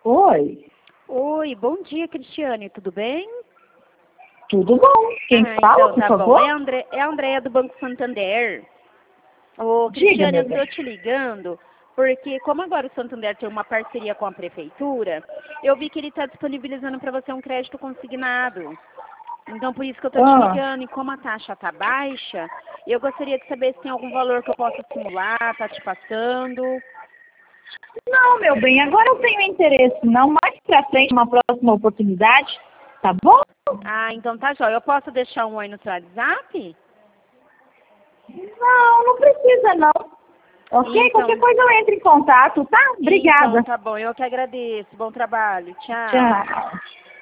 Oi, Oi, bom dia, Cristiane, tudo bem? tudo bom? Quem fala, Então por tá bom. favor? É a Andréia do Banco Santander. Ô, Diga, Cristiane, eu meu bem. estou te ligando porque como agora o Santander tem uma parceria com a prefeitura, eu vi que ele está disponibilizando para você um crédito consignado. Então, por isso que eu estou te Ah, ligando. E como a taxa está baixa, eu gostaria de saber se tem algum valor que eu possa simular, tá te passando. não, meu bem, agora eu tenho interesse não. Mais pra frente, uma próxima oportunidade, tá bom? Ah, então tá jóia. Eu posso deixar um oi no seu WhatsApp? Não, não precisa não. Ok? Qualquer Então, coisa eu entro em contato, tá? então Obrigada. tá bom. Eu que agradeço. Bom trabalho. Tchau. Tchau.